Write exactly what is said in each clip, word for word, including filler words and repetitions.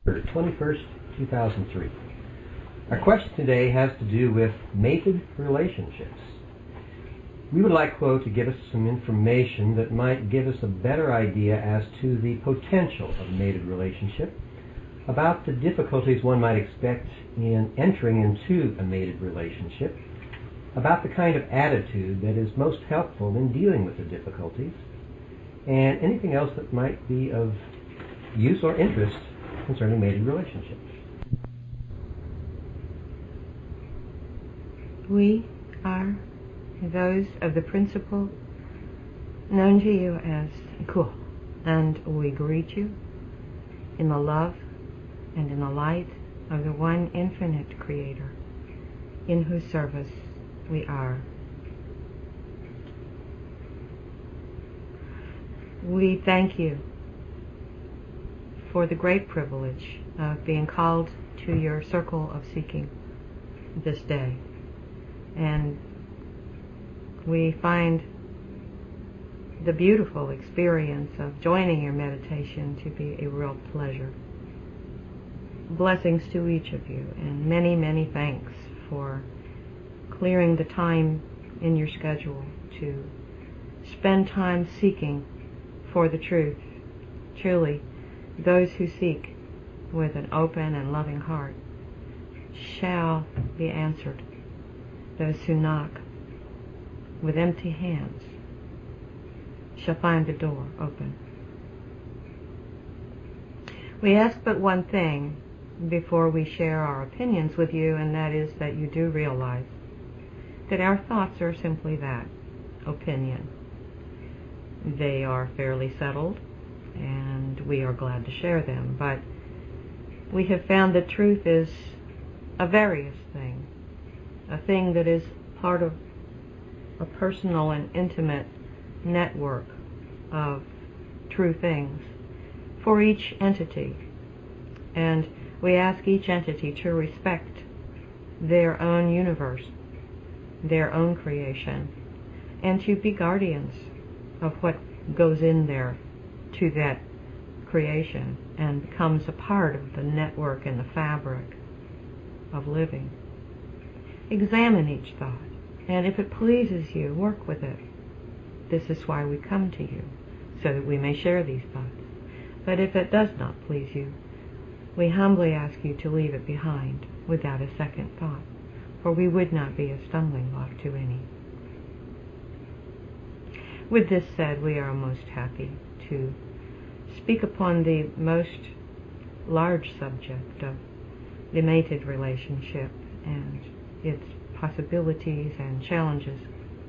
twenty-first, two thousand three. Our question today has to do with mated relationships. We would like Quo to give us some information that might give us a better idea as to the potential of a mated relationship, about the difficulties one might expect in entering into a mated relationship, about the kind of attitude that is most helpful in dealing with the difficulties, and anything else that might be of use or interest concerning mated relationships. We are those of the principle known to you as Quo, and we greet you in the love and in the light of the one infinite Creator, in whose service we are. We thank you for the great privilege of being called to your circle of seeking this day. And we find the beautiful experience of joining your meditation to be a real pleasure. Blessings to each of you, and many, many thanks for clearing the time in your schedule to spend time seeking for the truth. Truly, those who seek with an open and loving heart shall be answered. Those who knock with empty hands shall find the door open. We ask but one thing before we share our opinions with you, and that is that you do realize that our thoughts are simply that, opinion. They are fairly settled, and we are glad to share them, but we have found that truth is a various thing, a thing that is part of a personal and intimate network of true things for each entity. And we ask each entity to respect their own universe, their own creation, and to be guardians of what goes in there to that creation and becomes a part of the network and the fabric of living. Examine each thought, and if it pleases you, work with it. This is why we come to you, so that we may share these thoughts. But if it does not please you, we humbly ask you to leave it behind without a second thought, for we would not be a stumbling block to any. With this said, we are most happy to speak upon the most large subject of the mated relationship and its possibilities and challenges.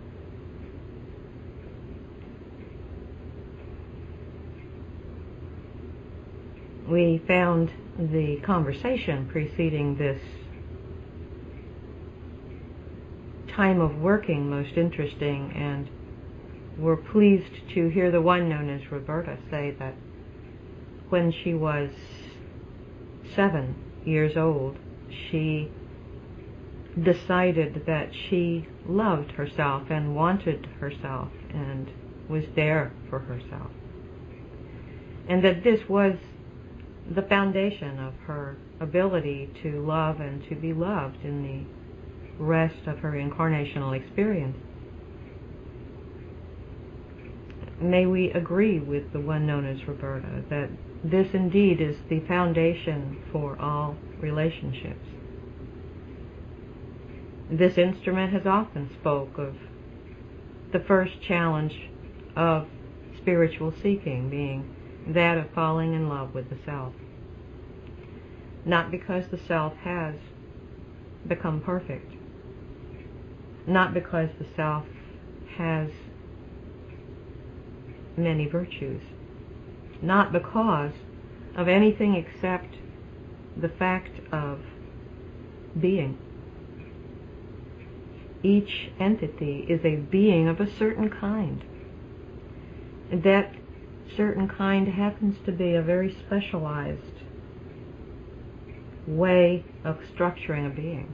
We found the conversation preceding this time of working most interesting, and we're pleased to hear the one known as Roberta say that when she was seven years old, she decided that she loved herself and wanted herself and was there for herself. And that this was the foundation of her ability to love and to be loved in the rest of her incarnational experience. May we agree with the one known as Roberta that this indeed is the foundation for all relationships. This instrument has often spoke of the first challenge of spiritual seeking being that of falling in love with the self. Not because the self has become perfect, not because the self has many virtues, not because of anything except the fact of being. Each entity is a being of a certain kind. That certain kind happens to be a very specialized way of structuring a being.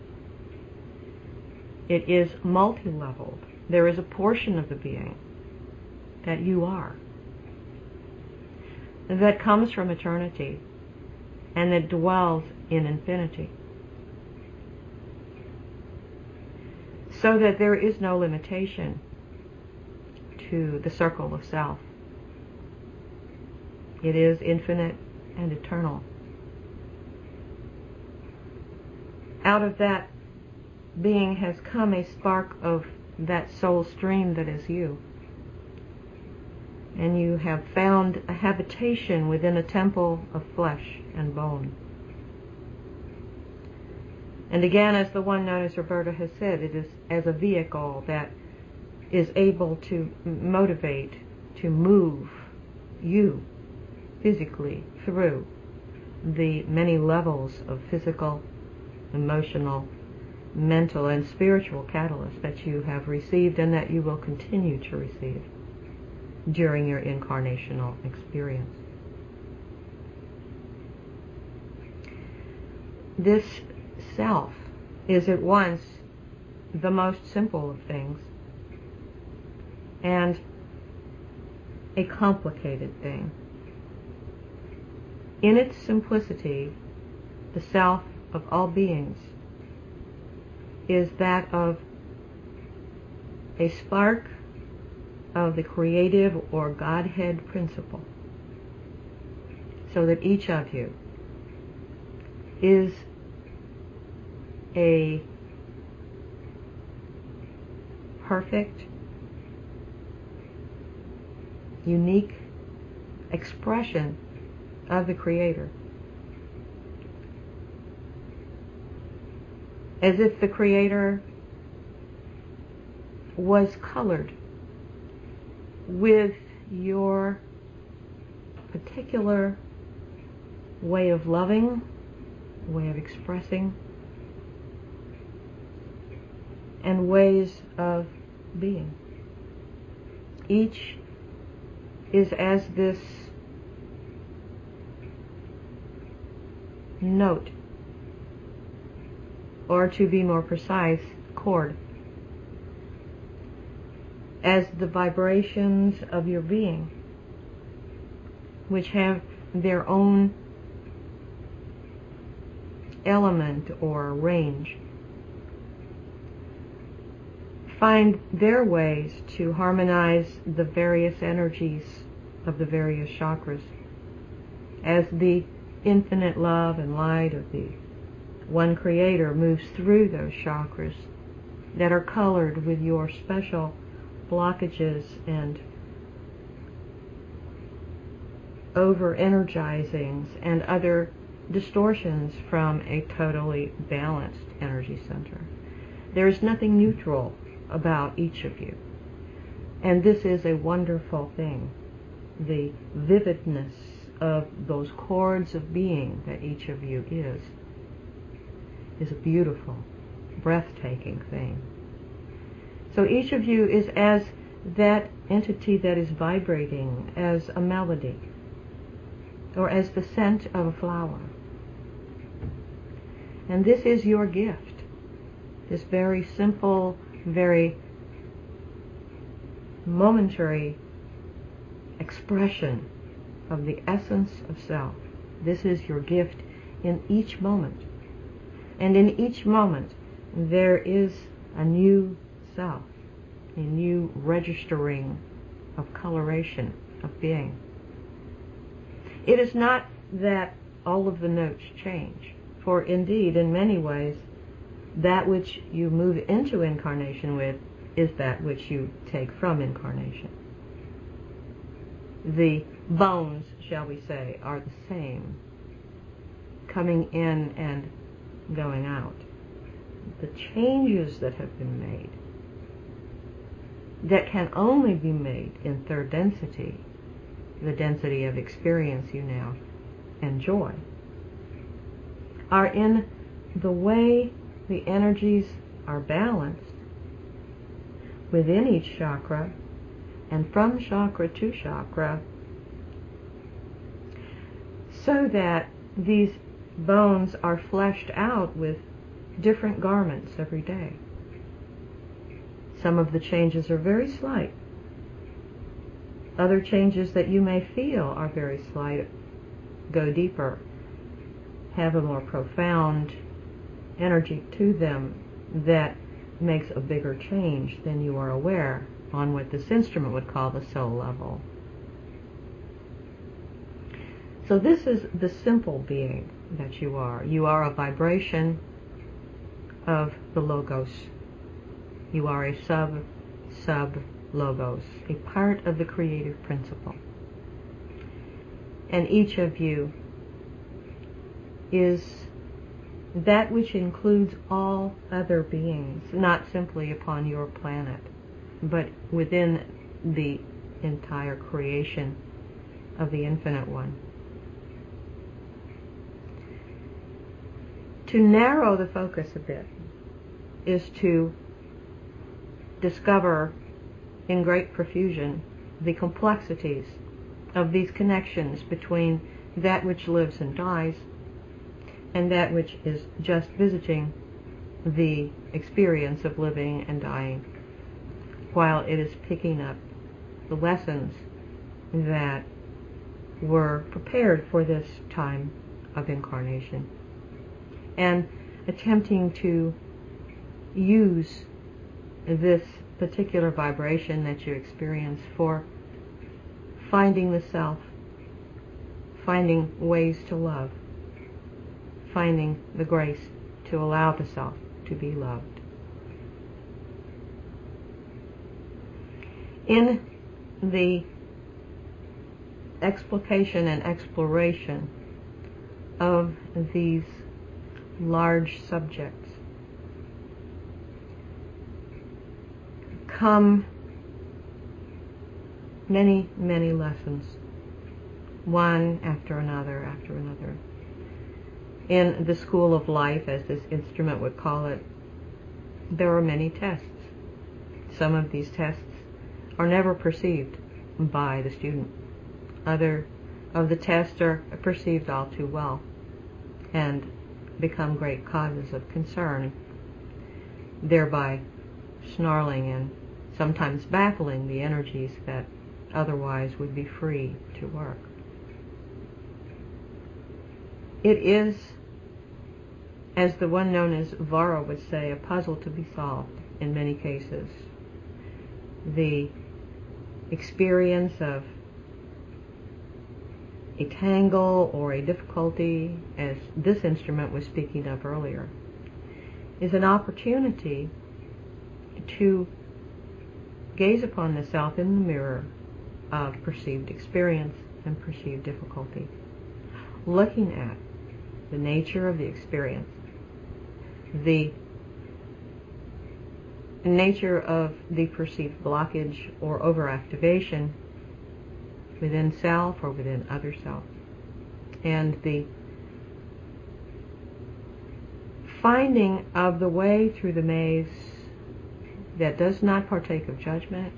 It is multi-leveled. There is a portion of the being that you are, that comes from eternity, and that dwells in infinity. So that there is no limitation to the circle of self. It is infinite and eternal. Out of that being has come a spark of that soul stream that is you. And you have found a habitation within a temple of flesh and bone. And again, as the one known as Roberta has said, it is as a vehicle that is able to motivate, to move you physically through the many levels of physical, emotional, mental, and spiritual catalysts that you have received and that you will continue to receive during your incarnational experience. This self is at once the most simple of things and a complicated thing. In its simplicity, the self of all beings is that of a spark of the creative or Godhead principle, so that each of you is a perfect, unique expression of the Creator. As if the Creator was colored with your particular way of loving, way of expressing, and ways of being. Each is as this note, or to be more precise, chord, as the vibrations of your being, which have their own element or range, find their ways to harmonize the various energies of the various chakras as the infinite love and light of the one Creator moves through those chakras that are colored with your special blockages and over-energizings and other distortions from a totally balanced energy center. There is nothing neutral about each of you. And this is a wonderful thing. The vividness of those chords of being that each of you is, is a beautiful, breathtaking thing. So each of you is as that entity that is vibrating as a melody, or as the scent of a flower. And this is your gift, this very simple, very momentary expression of the essence of self. This is your gift in each moment. And in each moment there is a new self, a new registering of coloration of being. It is not that all of the notes change, for indeed, in many ways, that which you move into incarnation with is that which you take from incarnation. The bones, shall we say, are the same, coming in and going out. The changes that have been made, that can only be made in third density, the density of experience you now enjoy, are in the way the energies are balanced within each chakra and from chakra to chakra, so that these bones are fleshed out with different garments every day. Some of the changes are very slight. Other changes that you may feel are very slight go deeper. have a more profound energy to them that makes a bigger change than you are aware on what this instrument would call the soul level. So this is the simple being that you are. You are a vibration of the Logos. You are a sub-sub-Logos, a part of the creative principle. And each of you is that which includes all other beings, not simply upon your planet, but within the entire creation of the Infinite One. To narrow the focus a bit is to discover in great profusion the complexities of these connections between that which lives and dies and that which is just visiting the experience of living and dying, while it is picking up the lessons that were prepared for this time of incarnation, and attempting to use this particular vibration that you experience for finding the self, finding ways to love, finding the grace to allow the self to be loved. In the explication and exploration of these large subjects come many, many lessons, one after another after another. In the school of life, as this instrument would call it, there are many tests. Some of these tests are never perceived by the student. Other of the tests are perceived all too well and become great causes of concern, thereby snarling and sometimes baffling the energies that otherwise would be free to work. It is, as the one known as Varro would say, a puzzle to be solved in many cases. The experience of a tangle or a difficulty, as this instrument was speaking of earlier, is an opportunity to gaze upon the self in the mirror of perceived experience and perceived difficulty, looking at the nature of the experience, the nature of the perceived blockage or overactivation within self or within other self, and the finding of the way through the maze that does not partake of judgment,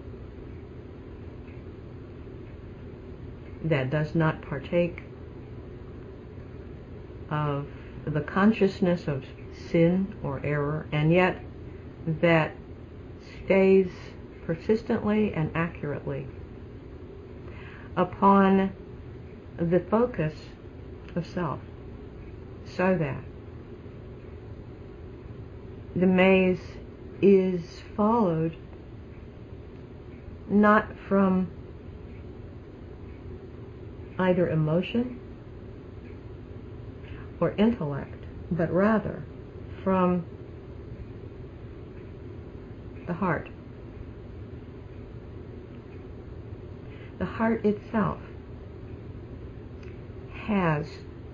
that does not partake of the consciousness of sin or error, and yet that stays persistently and accurately upon the focus of self, so that the maze is followed not from either emotion or intellect, but rather from the heart. The heart itself has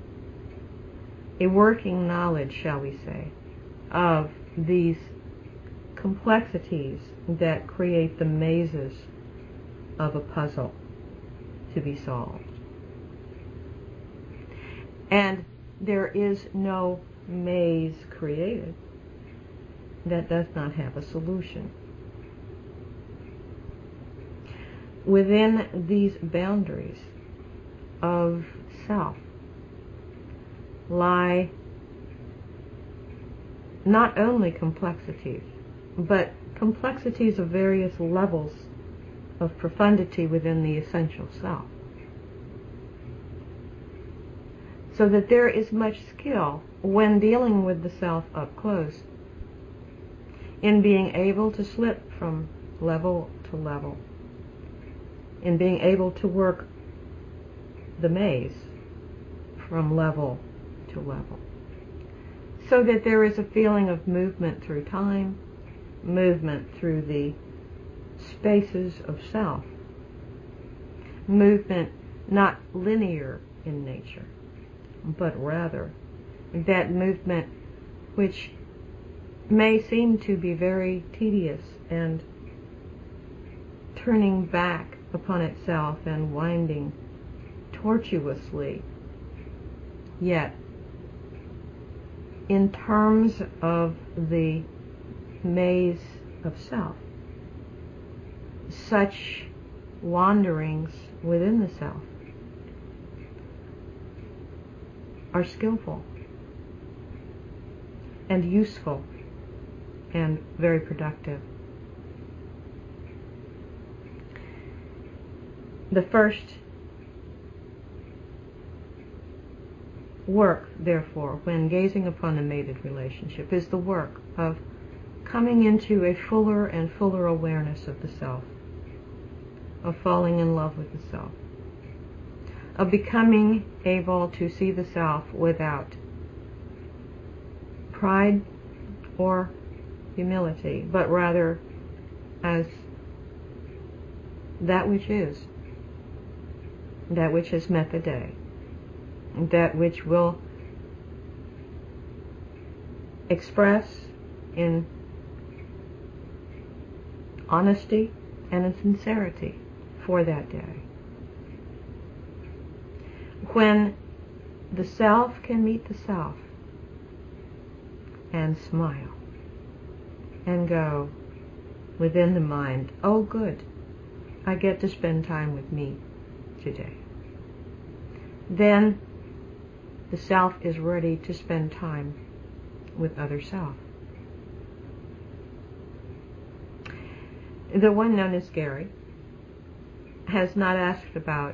a working knowledge, shall we say, of these complexities that create the mazes of a puzzle to be solved. And there is no maze created that does not have a solution. Within these boundaries of self lie not only complexities, but complexities of various levels of profundity within the essential self. So that there is much skill when dealing with the self up close in being able to slip from level to level, in being able to work the maze from level to level, so that there is a feeling of movement through time, movement through the spaces of self, movement not linear in nature, but rather that movement which may seem to be very tedious and turning back upon itself and winding tortuously, yet in terms of the maze of self, such wanderings within the self are skillful and useful and very productive. The first work, therefore, when gazing upon a mated relationship, is the work of coming into a fuller and fuller awareness of the self, of falling in love with the self, of becoming able to see the self without pride or humility, but rather as that which is, that which has met the day, that which will express in honesty and in sincerity for that day. When the self can meet the self and smile and go within the mind, oh good, I get to spend time with me today, then the self is ready to spend time with other self. The one known as Gary has not asked about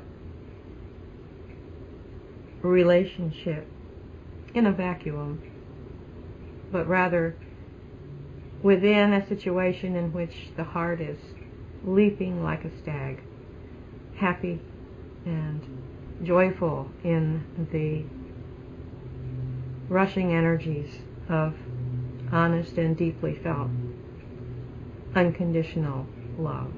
relationship in a vacuum, but rather within a situation in which the heart is leaping like a stag, happy and joyful in the rushing energies of honest and deeply felt unconditional love.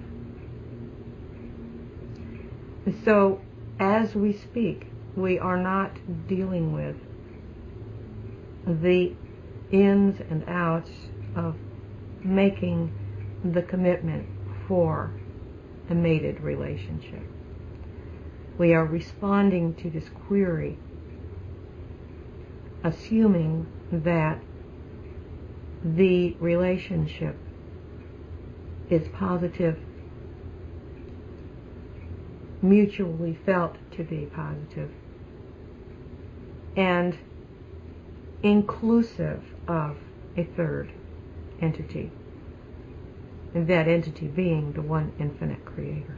So as we speak, we are not dealing with the ins and outs of making the commitment for a mated relationship. We are responding to this query, assuming that the relationship is positive, mutually felt to be positive, and inclusive of a third entity, and that entity being the one infinite creator.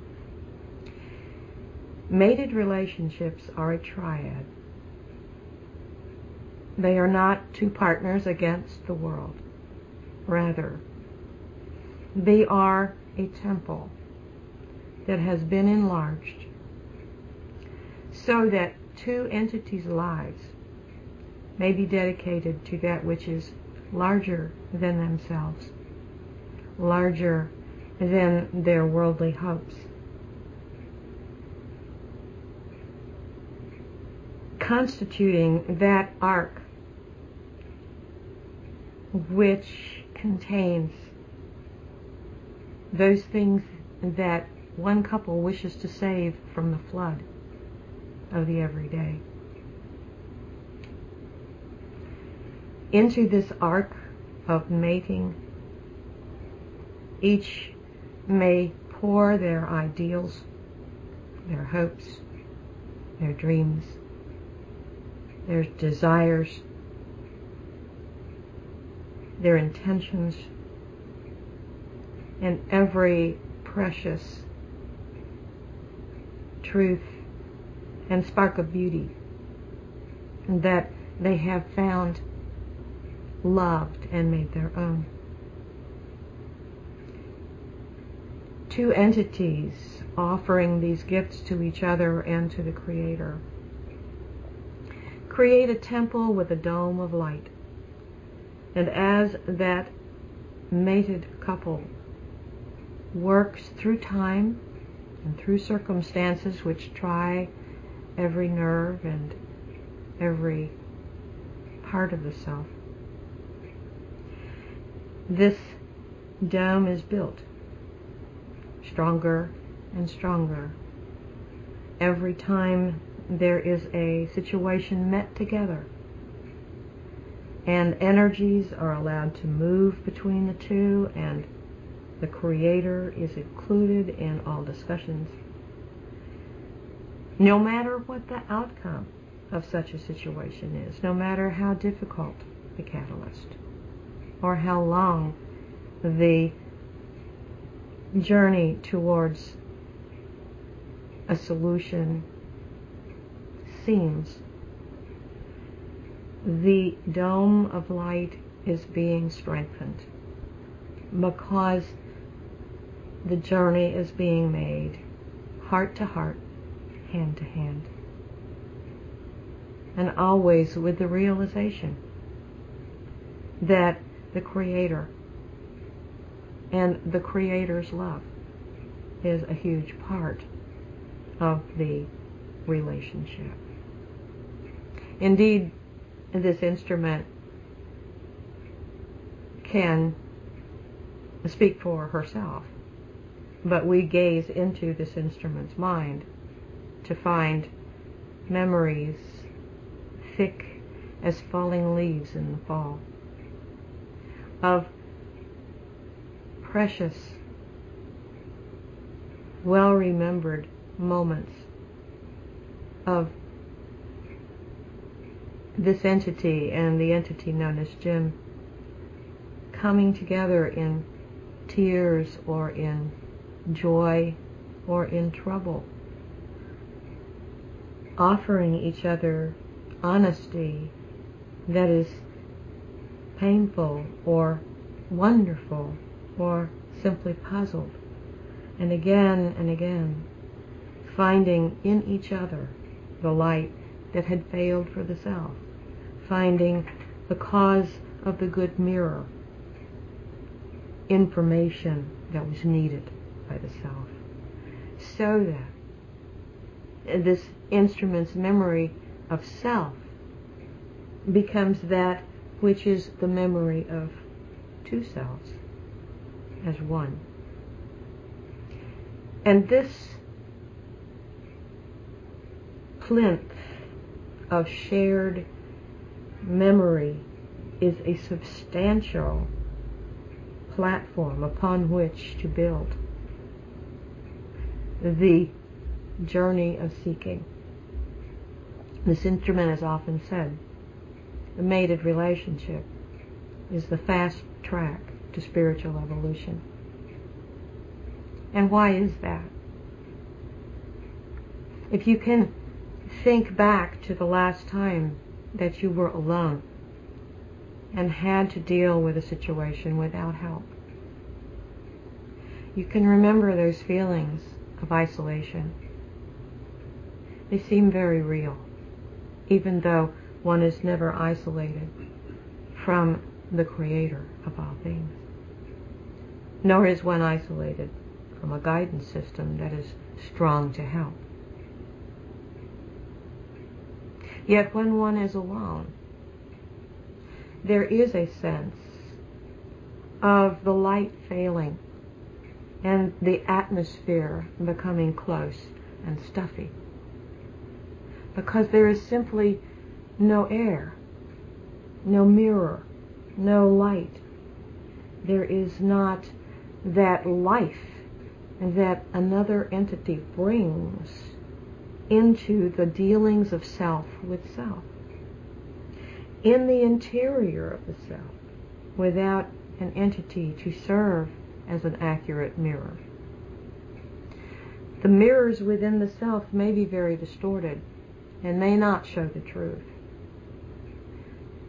Mated relationships are a triad. They are not two partners against the world. Rather, they are a temple that has been enlarged so that two entities' lives may be dedicated to that which is larger than themselves, larger than their worldly hopes, constituting that ark which contains those things that one couple wishes to save from the flood of the everyday. Into this ark of mating, each may pour their ideals, their hopes, their dreams, their desires, their intentions, and every precious truth and spark of beauty that they have found, loved, and made their own. Two entities offering these gifts to each other and to the Creator create a temple with a dome of light. And as that mated couple works through time and through circumstances which try every nerve and every part of the self, this dome is built stronger and stronger every time there is a situation met together, and energies are allowed to move between the two, and the Creator is included in all discussions. No matter what the outcome of such a situation is, no matter how difficult the catalyst, or how long the journey towards a solution seems, the dome of light is being strengthened because the journey is being made heart to heart, hand to hand, and always with the realization that the Creator and the Creator's love is a huge part of the relationship. Indeed, this instrument can speak for herself, but we gaze into this instrument's mind to find memories thick as falling leaves in the fall, of precious, well-remembered moments of this entity and the entity known as Jim coming together in tears or in joy or in trouble, offering each other honesty that is painful or wonderful or simply puzzled, and again and again finding in each other the light that had failed for the self, finding the cause of the good mirror, information that was needed by the self, so that this instrument's memory of self becomes that which is the memory of two selves as one. And this plinth of shared memory is a substantial platform upon which to build the journey of seeking. This instrument is often said, the mated relationship is the fast track to spiritual evolution. And why is that? If you can think back to the last time that you were alone and had to deal with a situation without help, you can remember those feelings of isolation. They seem very real, even though one is never isolated from the Creator of all things. Nor is one isolated from a guidance system that is strong to help. Yet when one is alone, there is a sense of the light failing and the atmosphere becoming close and stuffy, because there is simply no air, no mirror, no light. There is not that life that another entity brings into the dealings of self with self, in the interior of the self, without an entity to serve as an accurate mirror. The mirrors within the self may be very distorted and may not show the truth,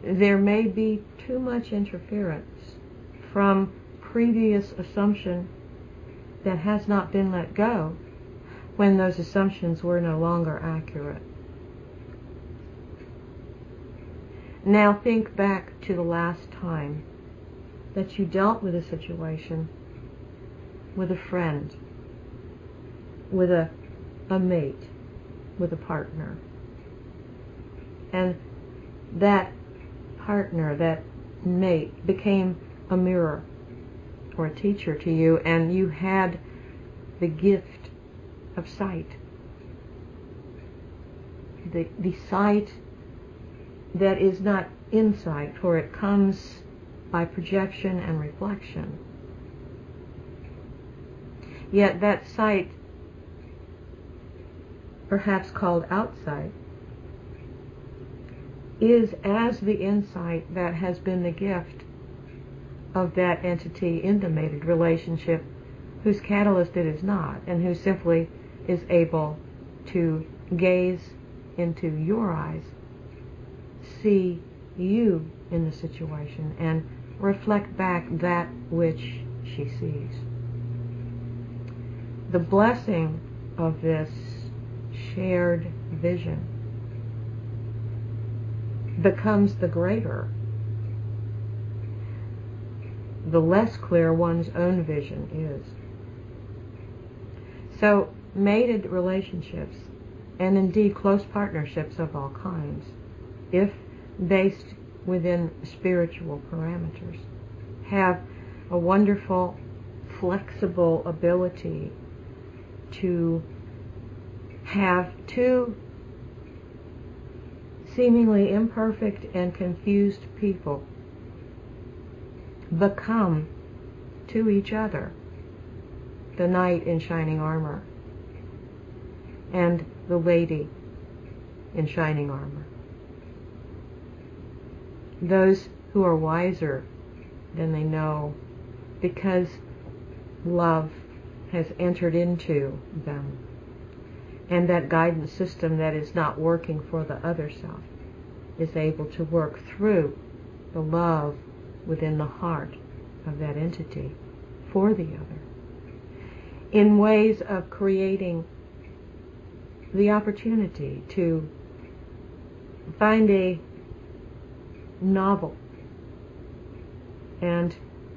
there may be too much interference from previous assumption that has not been let go when those assumptions were no longer accurate. Now think back to the last time that you dealt with a situation with a friend, with a, a mate, with a partner. And that partner, that mate, became a mirror or a teacher to you, and you had the gift of sight. The, the sight that is not insight, for it comes by projection and reflection. Yet that sight, perhaps called outsight, is as the insight that has been the gift of that entity in the mated relationship, whose catalyst it is not, and who simply is able to gaze into your eyes, see you in the situation, and reflect back that which she sees. The blessing of this shared vision becomes the greater the less clear one's own vision is. So mated relationships, and indeed close partnerships of all kinds, if based within spiritual parameters, have a wonderful, flexible ability to have two seemingly imperfect and confused people become to each other the knight in shining armor and the lady in shining armor. Those who are wiser than they know, because love has entered into them, and that guidance system that is not working for the other self is able to work through the love within the heart of that entity for the other, in ways of creating the opportunity to find a novel and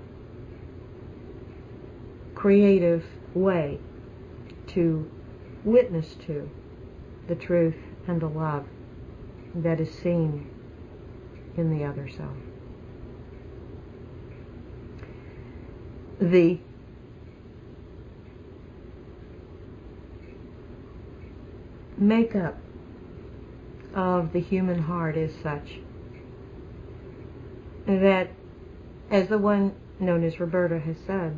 creative way to witness to the truth and the love that is seen in the other self. The makeup of the human heart is such that, as the one known as Roberta has said,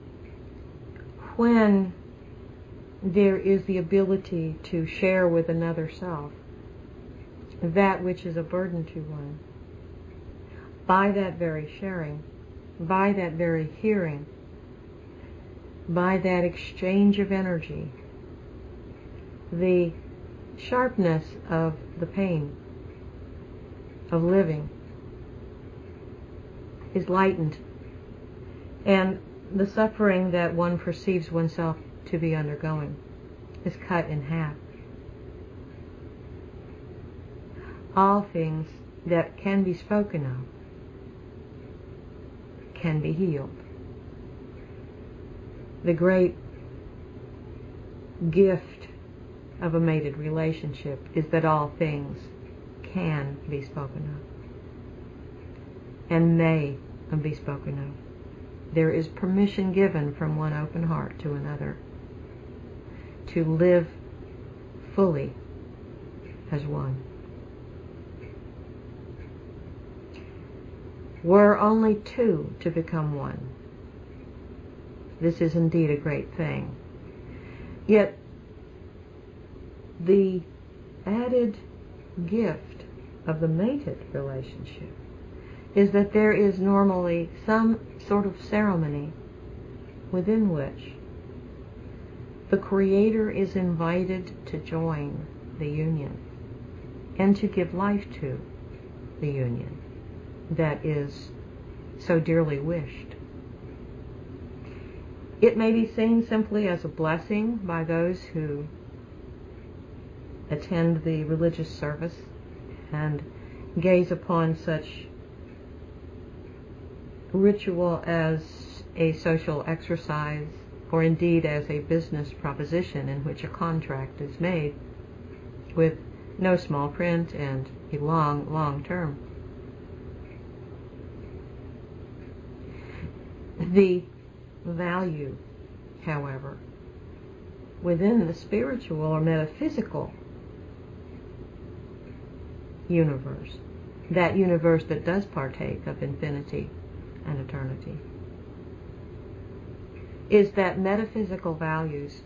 when there is the ability to share with another self that which is a burden to one, by that very sharing, by that very hearing, by that exchange of energy, the sharpness of the pain of living is lightened, and the suffering that one perceives oneself to be undergoing is cut in half. All things that can be spoken of can be healed. The great gift of a mated relationship is that all things can be spoken of and may be spoken of. There is permission given from one open heart to another to live fully as one. Were only two to become one, this is indeed a great thing. Yet the added gift of the mated relationship is that there is normally some sort of ceremony within which the Creator is invited to join the union and to give life to the union. that is so dearly wished. It may be seen simply as a blessing by those who attend the religious service and gaze upon such ritual as a social exercise, or indeed as a business proposition in which a contract is made with no small print and a long, long term. The value, however, within the spiritual or metaphysical universe, that universe that does partake of infinity and eternity, is that metaphysical values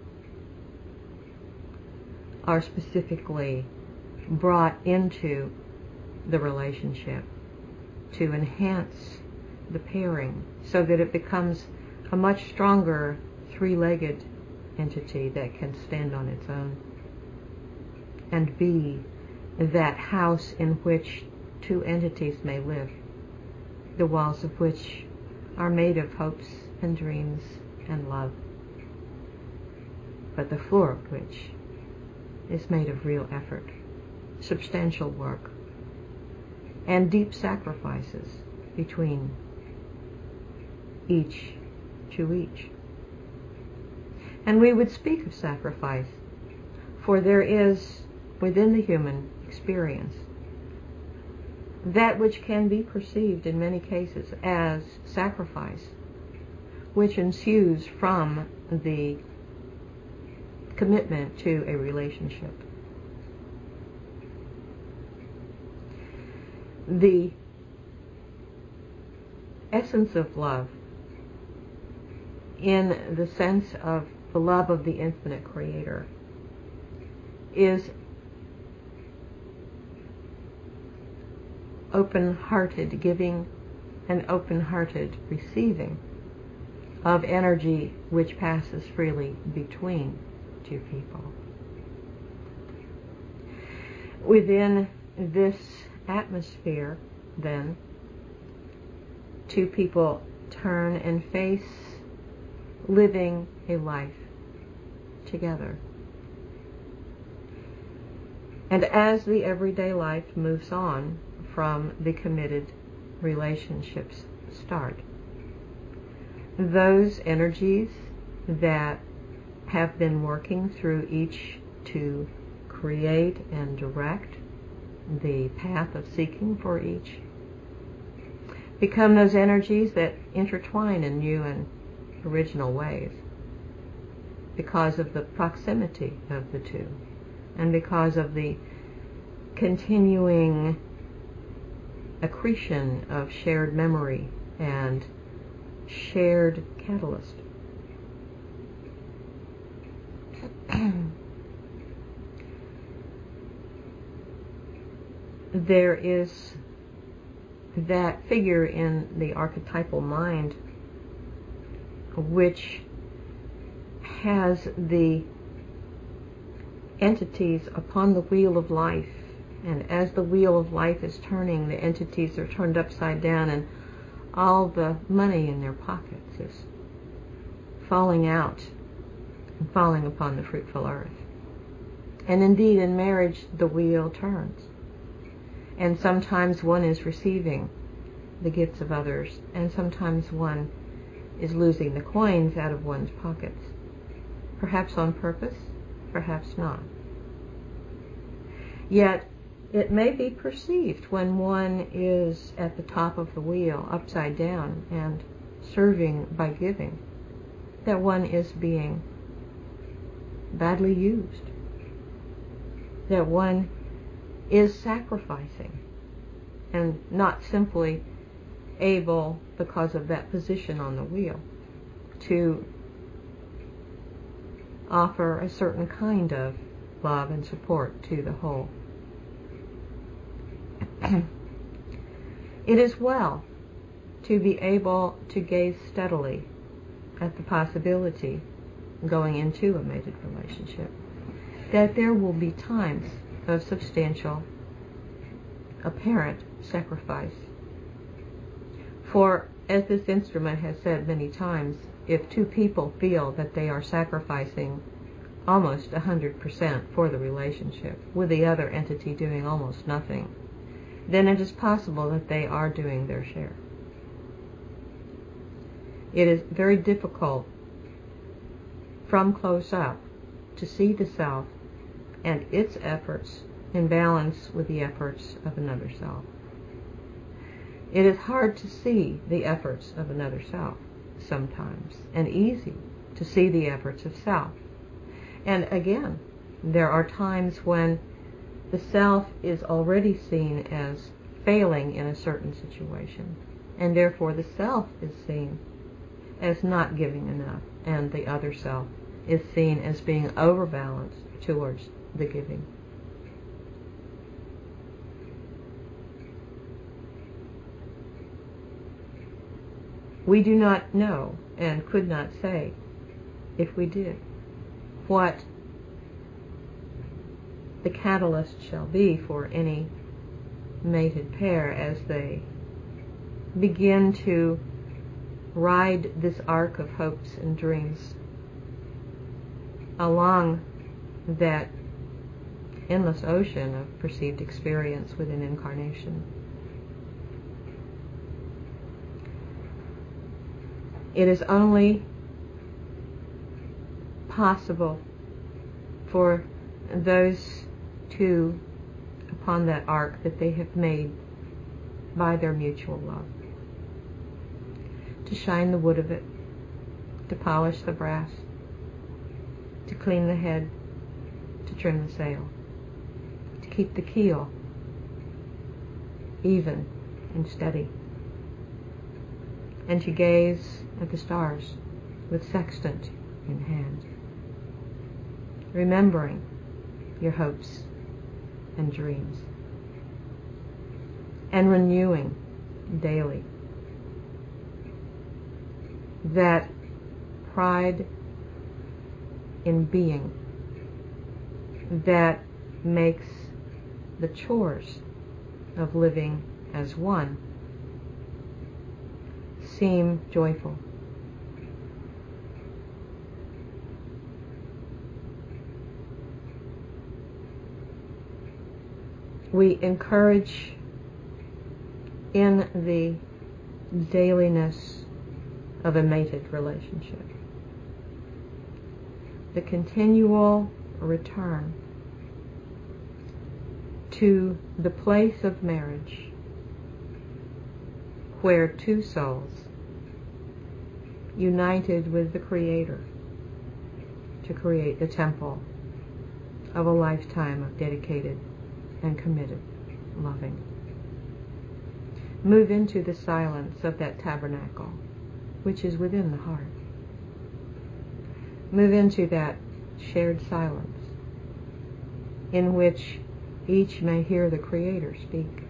are specifically brought into the relationship to enhance the pairing so that it becomes a much stronger three-legged entity that can stand on its own and be that house in which two entities may live, the walls of which are made of hopes and dreams and love, but the floor of which is made of real effort, substantial work, and deep sacrifices between each to each. And we would speak of sacrifice, for there is within the human experience that which can be perceived in many cases as sacrifice, which ensues from the commitment to a relationship. The essence of love, in the sense of the love of the infinite Creator, is open-hearted giving and open-hearted receiving of energy which passes freely between two people. Within this atmosphere, then, two people turn and face living a life together. And as the everyday life moves on from the committed relationships start, those energies that have been working through each to create and direct the path of seeking for each become those energies that intertwine in new and original ways because of the proximity of the two and because of the continuing accretion of shared memory and shared catalyst. There is that figure in the archetypal mind which has the entities upon the wheel of life, and as the wheel of life is turning, the entities are turned upside down, and all the money in their pockets is falling out and falling upon the fruitful earth. And indeed, in marriage, the wheel turns. And sometimes one is receiving the gifts of others, and sometimes one is losing the coins out of one's pockets. Perhaps on purpose, perhaps not. Yet, it may be perceived when one is at the top of the wheel, upside down, and serving by giving, that one is being badly used, that one is sacrificing and not simply able, because of that position on the wheel, to offer a certain kind of love and support to the whole. It is well to be able to gaze steadily at the possibility, going into a mated relationship, that there will be times of substantial, apparent sacrifice For, as this instrument has said many times, if two people feel that they are sacrificing almost one hundred percent for the relationship, with the other entity doing almost nothing, then it is possible that they are doing their share. It is very difficult from close up to see the self and its efforts in balance with the efforts of another self. It is hard to see the efforts of another self sometimes, and easy to see the efforts of self. And again, there are times when the self is already seen as failing in a certain situation, and therefore the self is seen as not giving enough, and the other self is seen as being overbalanced towards the giving. We do not know, and could not say, if we did, what the catalyst shall be for any mated pair as they begin to ride this arc of hopes and dreams along that endless ocean of perceived experience within incarnation. It is only possible for those two upon that arc that they have made by their mutual love to shine the wood of it, to polish the brass, to clean the head, to trim the sail, to keep the keel even and steady, and to gaze at the stars with sextant in hand, remembering your hopes and dreams, and renewing daily that pride in being that makes the chores of living as one seem joyful. We encourage in the dailiness of a mated relationship the continual return to the place of marriage where two souls united with the Creator to create the temple of a lifetime of dedicated and committed loving. Move into the silence of that tabernacle which is within the heart. Move into that shared silence in which each may hear the Creator speak.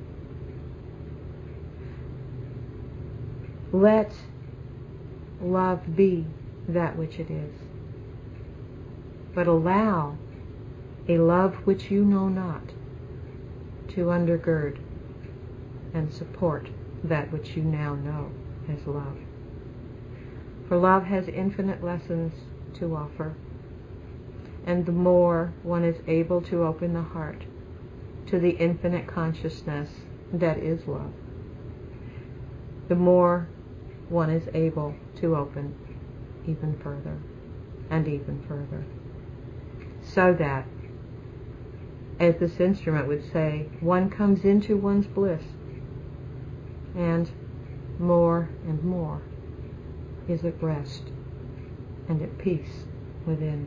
Let love be that which it is, but allow a love which you know not to undergird and support that which you now know as love. For love has infinite lessons to offer, and the more one is able to open the heart to the infinite consciousness that is love, the more one is able to open even further and even further, so that, as this instrument would say, one comes into one's bliss, and more and more is at rest and at peace within.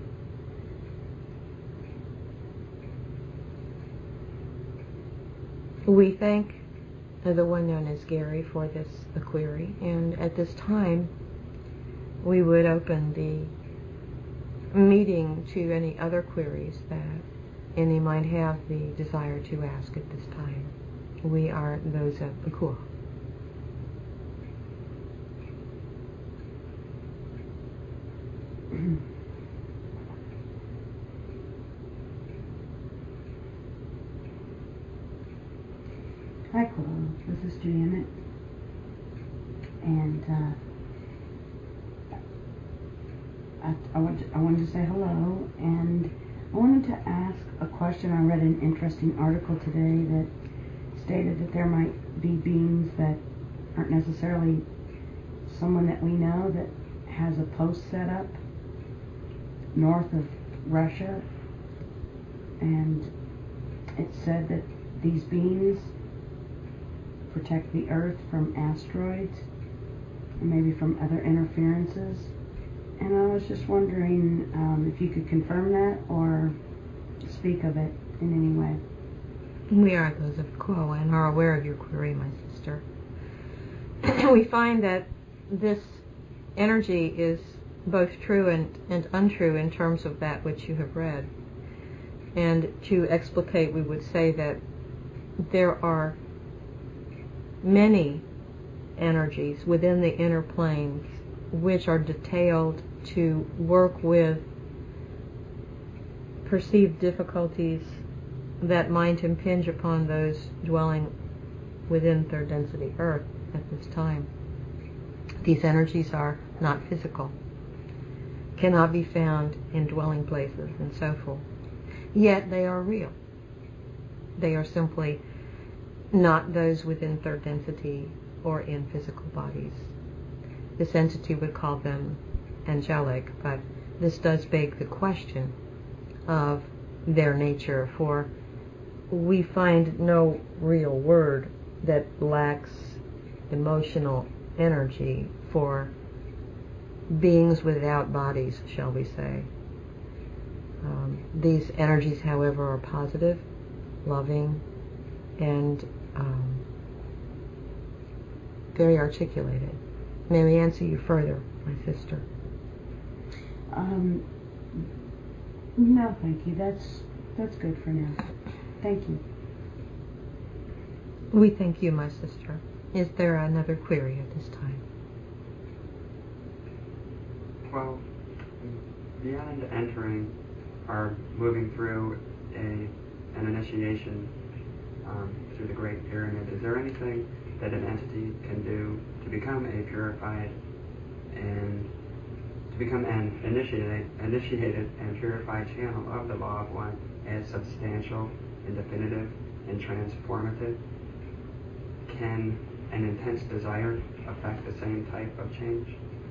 We thank the one known as Gary for this query, and at this time we would open the meeting to any other queries that any might have the desire to ask at this time. We are those of Akua. Hi, Cole. This is Janet. and uh, I, I, wanted to, I wanted to say hello, and I wanted to ask a question. I read an interesting article today that stated that there might be beings that aren't necessarily someone that we know that has a post set up north of Russia, and it said that these beings protect the Earth from asteroids and maybe from other interferences. And I was just wondering um, if you could confirm that or speak of it in any way. We are those of Quo and are aware of your query, my sister. We find that this energy is both true and, and untrue in terms of that which you have read. And to explicate, we would say that there are many energies within the inner planes which are detailed to work with perceived difficulties that might impinge upon those dwelling within third density Earth at this time. These energies are not physical, cannot be found in dwelling places and so forth. Yet they are real. They are simply not those within third density or in physical bodies. This entity would call them angelic, but this does beg the question of their nature, for we find no real word that lacks emotional energy for beings without bodies, shall we say. Um, these energies, however, are positive, loving, and um, very articulated. May we answer you further, my sister? Um, no, thank you. That's that's good for now. Thank you. We thank you, my sister. Is there another query at this time? Well, beyond entering or moving through a an initiation um, through the Great Pyramid, is there anything that an entity can do to become a purified and to become an initiated, initiated and purified channel of the Law of One as substantial and definitive and transformative? Can an intense desire affect the same type of change?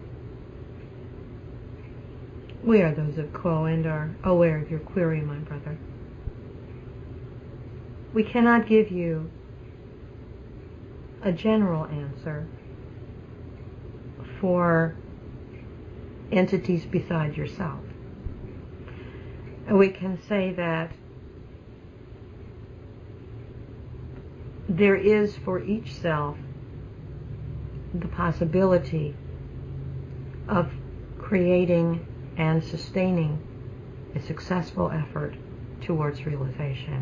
We are those of Quo and are aware of your query, my brother. We cannot give you a general answer for entities beside yourself. We can say that there is for each self the possibility of creating and sustaining a successful effort towards realization.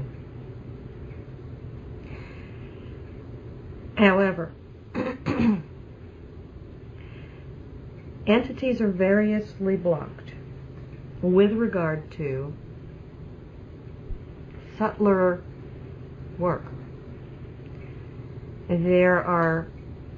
However, entities are variously blocked with regard to subtler work. There are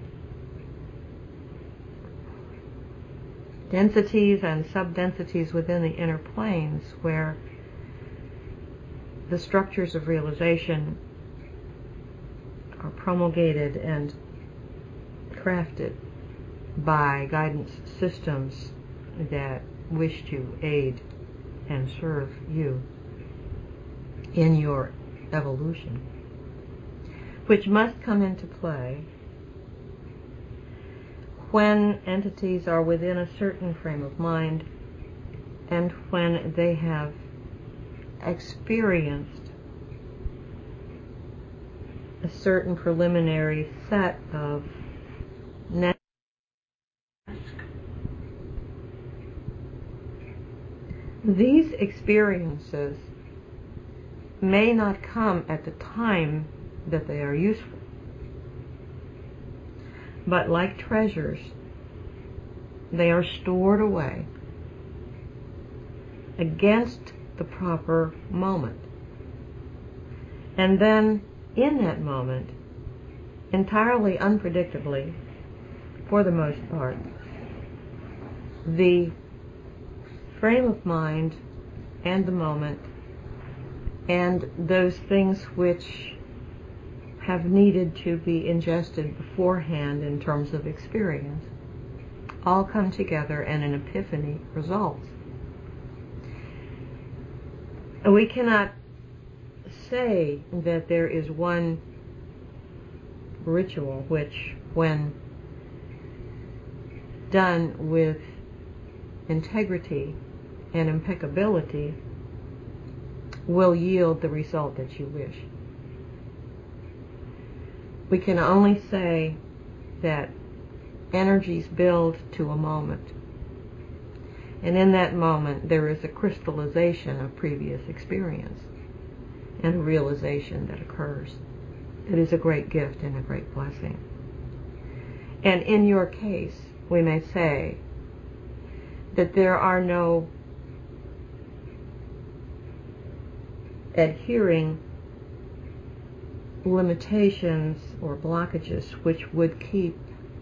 densities and subdensities within the inner planes where the structures of realization are promulgated and crafted by guidance systems that wish to aid and serve you in your evolution, which must come into play when entities are within a certain frame of mind and when they have experienced a certain preliminary set of net. These experiences may not come at the time that they are useful, but like treasures, they are stored away against the proper moment. And then, in that moment, entirely unpredictably, for the most part, the frame of mind and the moment and those things which have needed to be ingested beforehand in terms of experience all come together and an epiphany results. And we cannot say that there is one ritual which, when done with integrity and impeccability, will yield the result that you wish. We can only say that energies build to a moment, and in that moment there is a crystallization of previous experience and a realization that occurs. It is a great gift and a great blessing. And in your case, we may say that there are no adhering limitations or blockages which would keep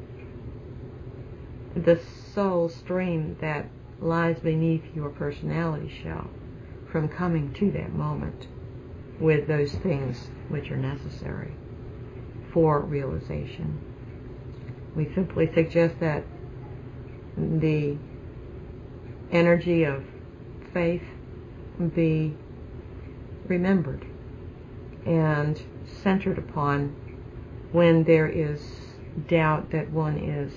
the soul stream that lies beneath your personality shell from coming to that moment with those things which are necessary for realization. We simply suggest that the energy of faith be remembered and centered upon when there is doubt that one is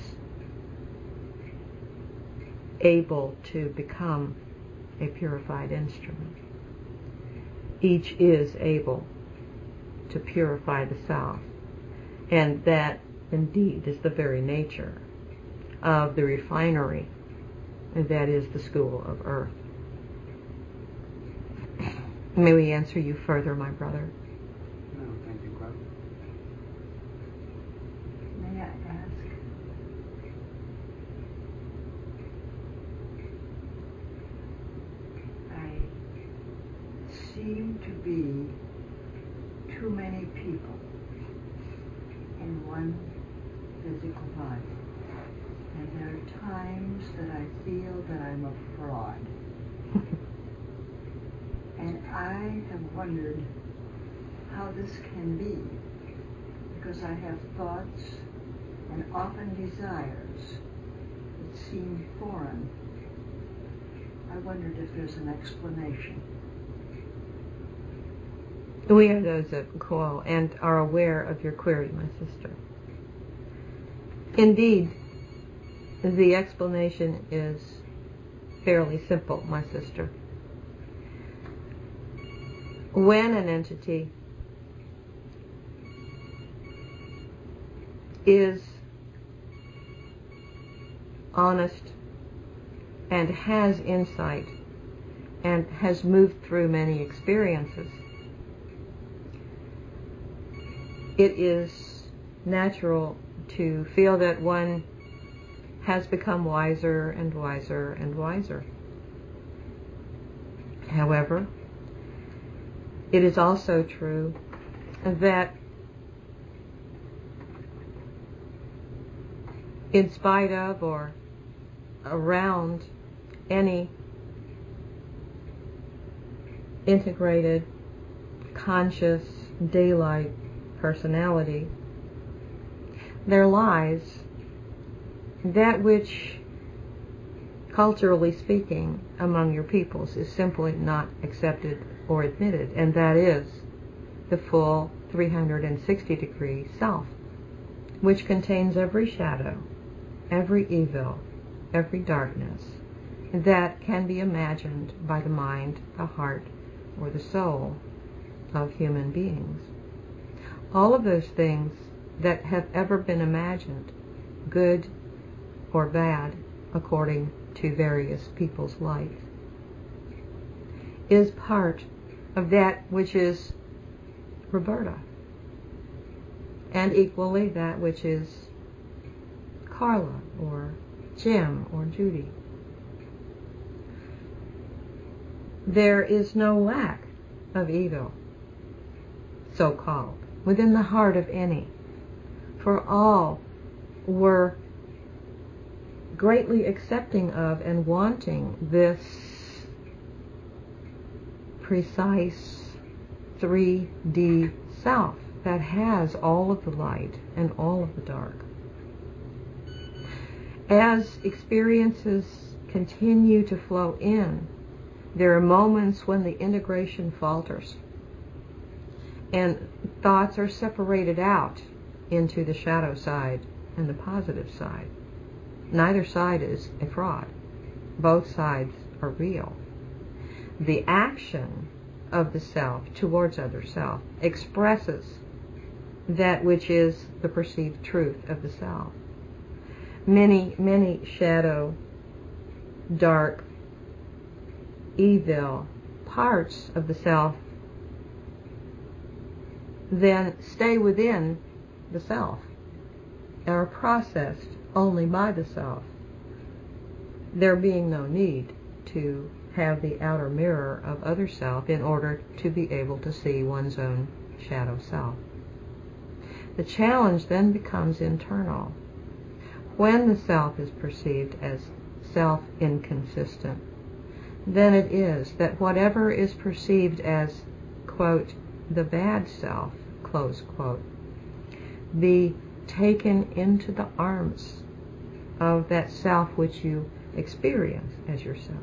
able to become a purified instrument. Each is able to purify the self, and that indeed is the very nature of the refinery, and that is the school of earth. May we answer you further, my brother? No, thank you, Clem. May I ask? I seem to be too many people in one physical body. And there are times that I feel that I'm a fraud. And I have wondered how this can be, because I have thoughts and often desires that seem foreign. I wondered if there's an explanation. We are those that call and are aware of your query, my sister. Indeed, the explanation is fairly simple, my sister. When an entity is honest and has insight and has moved through many experiences, it is natural to feel that one has become wiser and wiser and wiser. However, it is also true that in spite of or around any integrated, conscious, daylight personality, there lies that which, culturally speaking, among your peoples is simply not accepted or admitted, and that is the full three hundred sixty degree self, which contains every shadow, every evil, every darkness that can be imagined by the mind, the heart, or the soul of human beings. All of those things that have ever been imagined, good or bad, according to various people's life, is part of that which is Roberta, and equally that which is Carla, or Jim, or Judy. There is no lack of evil, so-called, within the heart of any, for all were greatly accepting of and wanting this precise three D self that has all of the light and all of the dark. As experiences continue to flow in, there are moments when the integration falters and thoughts are separated out into the shadow side and the positive side. Neither side is a fraud. Both sides are real. The action of the self towards other self expresses that which is the perceived truth of the self. Many, many shadow, dark, evil parts of the self then stay within the self, are processed only by the self, there being no need to have the outer mirror of other self in order to be able to see one's own shadow self. The challenge then becomes internal. When the self is perceived as self-inconsistent, then it is that whatever is perceived as, quote, the bad self, close quote, be taken into the arms of that self which you experience as yourself,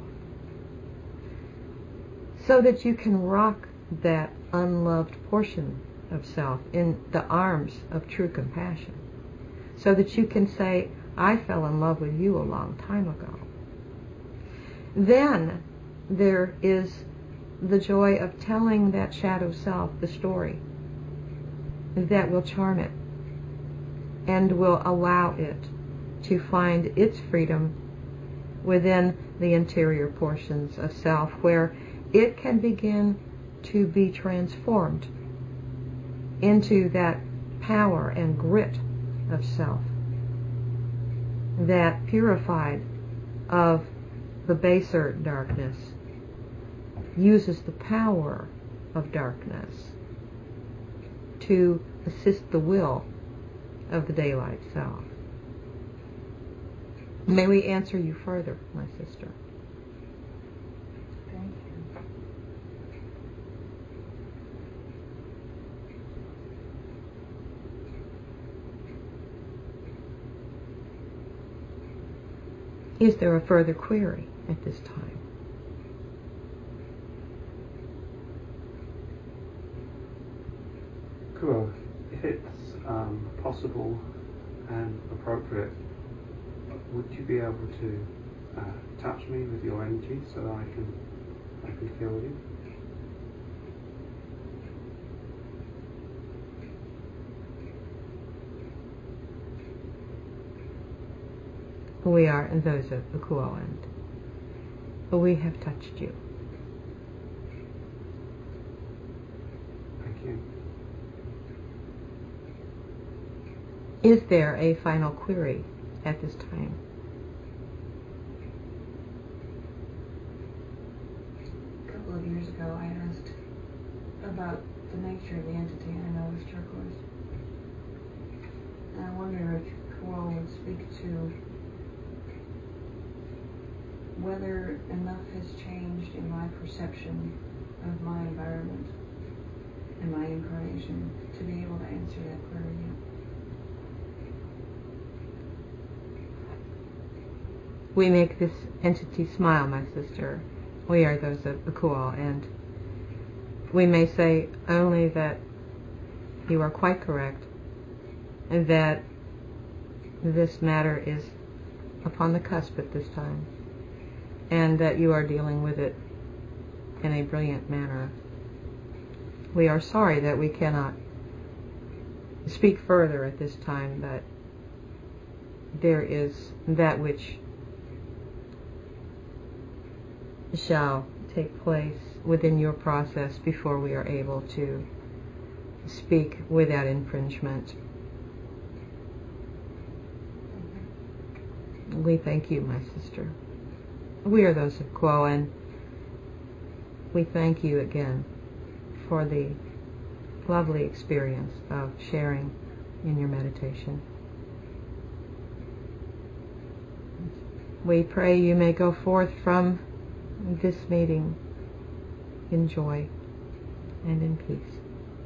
so that you can rock that unloved portion of self in the arms of true compassion, so that you can say, I fell in love with you a long time ago. Then there is the joy of telling that shadow self the story that will charm it and will allow it to find its freedom within the interior portions of self, where it can begin to be transformed into that power and grit of self, that purified of the baser darkness uses the power of darkness to assist the will of the daylight self. May we answer you further, my sister? Thank you. Is there a further query at this time? Cool. If it's um, possible and appropriate, would you be able to uh, touch me with your energy so that I can I can feel you? We are those of Akuo, and we have touched you. Thank you. Is there a final query at this time? A couple of years ago, I asked about the nature of the entity, and I know it was turquoise. And I wonder if Kuo would speak to whether enough has changed in my perception of my environment and my incarnation to be able to answer that query yet. We make this entity smile, my sister. We are those of Akuo, and we may say only that you are quite correct, and that this matter is upon the cusp at this time, and that you are dealing with it in a brilliant manner. We are sorry that we cannot speak further at this time, but there is that which shall take place within your process before we are able to speak without infringement. We thank you, my sister. We are those of Kuo, and we thank you again for the lovely experience of sharing in your meditation. We pray you may go forth from this meeting in joy and in peace.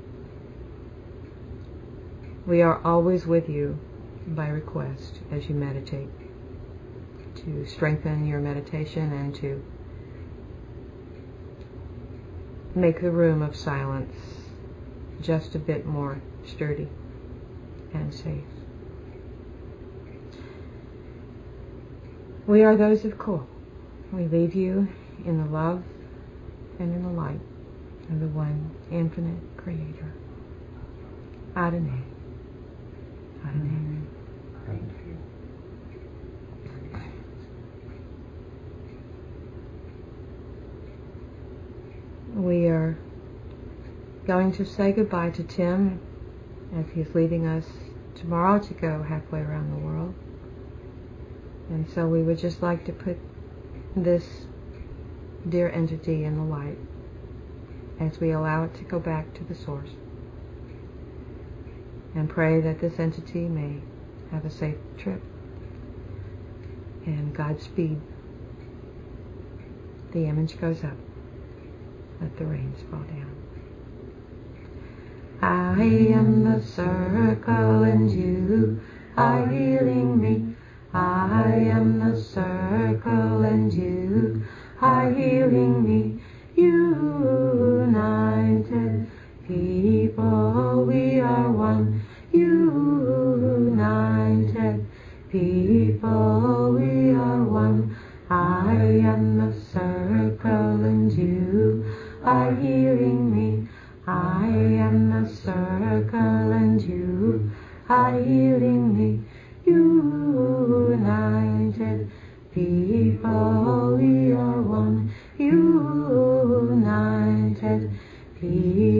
We are always with you by request as you meditate, to strengthen your meditation and to make the room of silence just a bit more sturdy and safe. We are those of Ko. We leave you in the love and in the light of the one infinite Creator. Adonai. Adonai. Thank you. We are going to say goodbye to Tim as he's leaving us tomorrow to go halfway around the world. And so we would just like to put this dear entity in the light as we allow it to go back to the source, and pray that this entity may have a safe trip and Godspeed. The image goes up. Let the rains fall down. I am the circle and you are healing me. I am the circle and you are healing me. United people, we are one. United people, we are one. I am the circle and you are healing me. I am the circle and you are healing me. United people, we are one. United people.